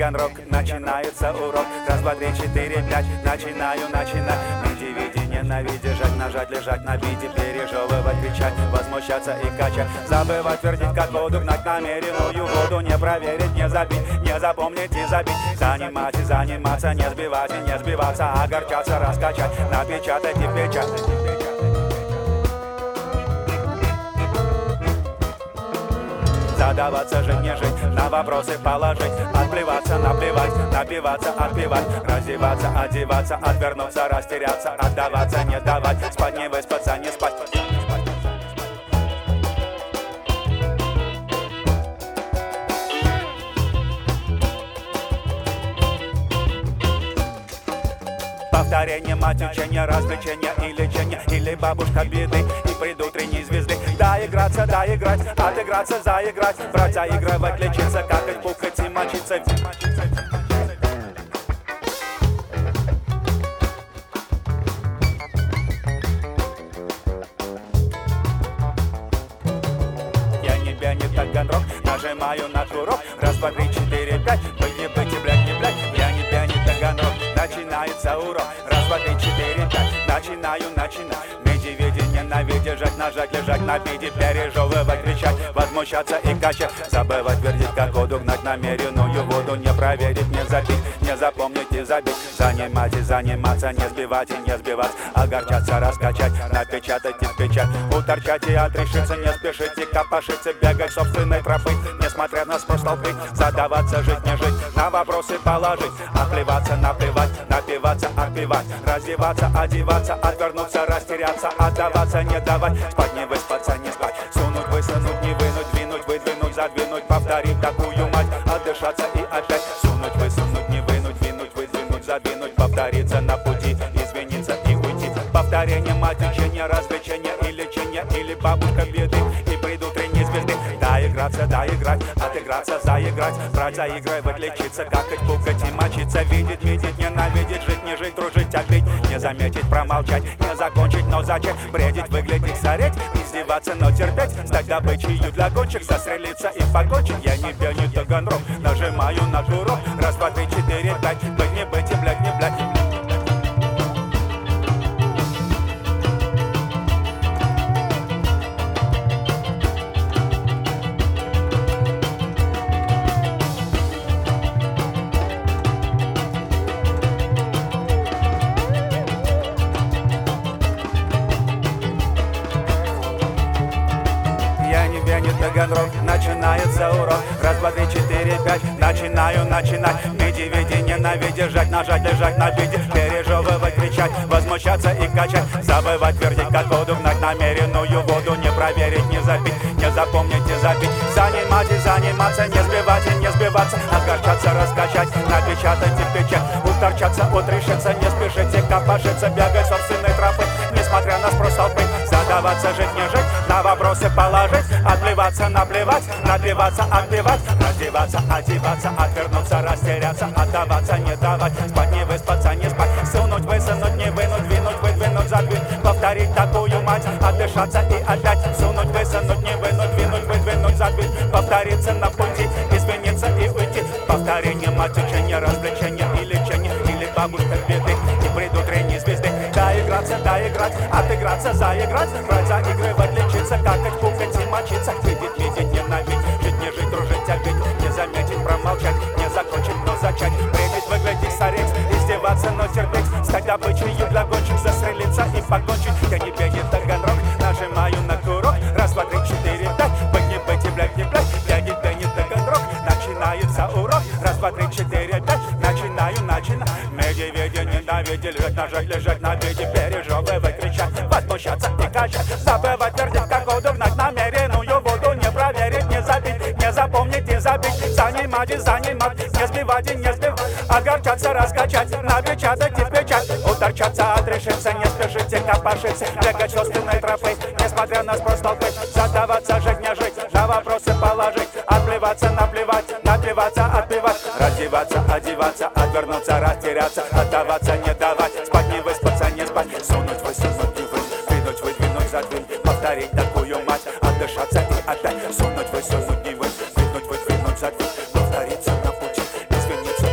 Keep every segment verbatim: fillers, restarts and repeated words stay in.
Таганрог, начинается урок. Раз, два, три, четыре, пять, начинаю, начинать. Види, види, ненавидеть, жать, нажать, лежать на бите, пережевывать, кричать, возмущаться и качать. Забывать, твердить, как воду, гнать намеренную воду. Не проверить, не забить, не запомнить и забить. Занимать и заниматься, не сбивать и не сбиваться. Огорчаться, раскачать, напечатать и печатать. Задаваться, жить, не жить, на вопросы положить. Отплеваться, наплевать, напиваться, отпевать. Раздеваться, одеваться, отвернуться, растеряться. Отдаваться, не давать, спать, не выспаться, не спать. Повторение, мать учения, развлечения и лечения. Или бабушка беды и предутренней звезды. Да играться, да играть, отыграться, заиграть. Брать, заигрывать, лечиться, какать, пукать и мочиться. Я не бя, не Таганрог, нажимаю на курок. Раз, два, три, четыре, пять, быть, не быть, и блядь, не блядь. Я не бя, не Таганрог, начинается урок. Раз, два, три, четыре, пять, начинаю, начинаю. Меди, види, ненавидеть, жать, нажать, лежать на биде, пережевывать, кричать, возмущаться и качать. Забывать, твердить, как воду, гнать намеренную воду. Не проверить, не забить, не запомнить и забить. Занимать и заниматься, не сбивать и не сбивать. Огорчаться, раскачать, напечатать и печать. Уторчать и отрешиться, не спешить и копошиться. Бегать собственной тропы, несмотря на спрос толпы. Задаваться, жить, не жить, на вопросы положить. Отплеваться, наплевать, напиваться, отпевать. Раздеваться, одеваться, отвернуться, растеряться. Отдаваться, не давать, спать, не выспаться, не спать. Сунуть, высунуть, не вынуть, двинуть, выдвинуть, задвинуть. Повторить такую мать, отдышаться и опять. Сунуть, высунуть, не вынуть, двинуть, выдвинуть, задвинуть. Повториться на пути, извиниться и уйти. Повторение, мать учения, развлечения и лечения. Или бабушка беды и предутренней звезды. Да играться, да играть, отыграться, заиграть. Брать, заигрывать, лечиться, какать, пукать и мочиться. Видеть, видеть, ненавидеть, жить, не жить, дружить, отбить. Не заметить, промолчать, не закончить, но зачать. Бредить, выглядеть, сорить, издеваться, но терпеть. Стать добычей для гонщик, застрелиться и покончить. Я не бя, не Таганрог, нажимаю на курок. Раз, два, три, четыре, пять, быть, не быть и блядь, не блядь. Таганрог, начинается урок. Раз, два, три, четыре, пять, начинаю, начинать. Види, види, ненавидеть, жать, нажать, лежать на биде. Пережевывать, кричать, возмущаться и качать. Забывать, твердить, как воду, гнать намеренную воду. Не проверить, не забить, не запомнить и забить. Занимать и заниматься, не сбивать и не сбиваться. Огорчаться, раскачать, напечатать и печать. Уторчаться, отрешиться, не спешить и копошиться. Бегать собственной тропы, несмотря на спрос толпы. Задаваться, жить, не жить, на вопросы положить. Отплеваться, наплевать, напиваться, отпевать. Раздеваться, одеваться, отвернуться, растеряться. Отдаваться, не давать, спать, не выспаться, не спать. Сунуть, высунуть, не вынуть, двинуть, выдвинуть, задвинуть. Повторить такую мать, отдышаться и опять. Сунуть, высунуть, не вынуть, двинуть, выдвинуть, задвинуть. Повториться на пути, извиниться и уйти. Повторение, мать учения, развлечения и лечения. Или бабушка беды и предутренней звезды. Да играться, да играть, отыграться, заиграть. Брать, заигрывать, лечиться, какать, пукать и мочиться. Видеть, видеть, ненавидеть, жить, не жить, дружить, опять. Не заметить, промолчать, не закончить, но зачать. Бредить, выглядеть, сорить, издеваться, но терпеть. Стать добычей для гонщик, застрелиться и покончить. Я не бя, не Таганрог, нажимаю на курок. Раз, два, три, четыре, пять, быть, не быть и блядь, не блядь. Я не бя, не Таганрог, начинается урок. Раз, два, три, четыре, пять, начинаю, начинаю. Меди, види, ненавидеть, лежать, нажать, лежать на биде. Пережевывать, кричать, возмущаться и качать. Забывать, твердить, как воду, гнать намеренную воду. Не проверить, не забить, не запомнить и забить. Занимать и занимать, не сбивать и не сбивать. Огорчаться, раскачать, напечатать и печать. Уторчаться, отрешиться, не спешить и копошиться. Бегать собственной тропы, несмотря на спрос толпы. Задаваться, жить, не жить, на вопросы положить. Отплеваться, наплевать, напиваться, отпевать. Раздеваться, одеваться, отвернуться, растеряться. Отдаваться, не давать, спать, не выспаться, не спать. Сунуть, высунуть, не вынуть, двинуть, выдвинуть, задвинуть. Повторить такую мать, отдышаться и опять. Сунуть, высунуть, не вынуть, двинуть, выдвинуть, задвинуть. Повториться на пути, извиниться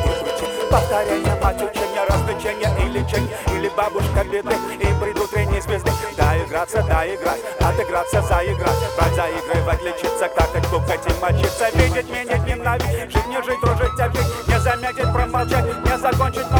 Повторение, мать учения, развлечения и лечение. Или бабушка беды, и придут трени звезды. Да играться, да играть, отыграться, заиграть. Брать, заигрывать, лечиться, какать, кукать и мочиться. Видеть, менять, ненавидеть, жить, не жить, дружить, а жить. Не заметить, промолчать, не закончить.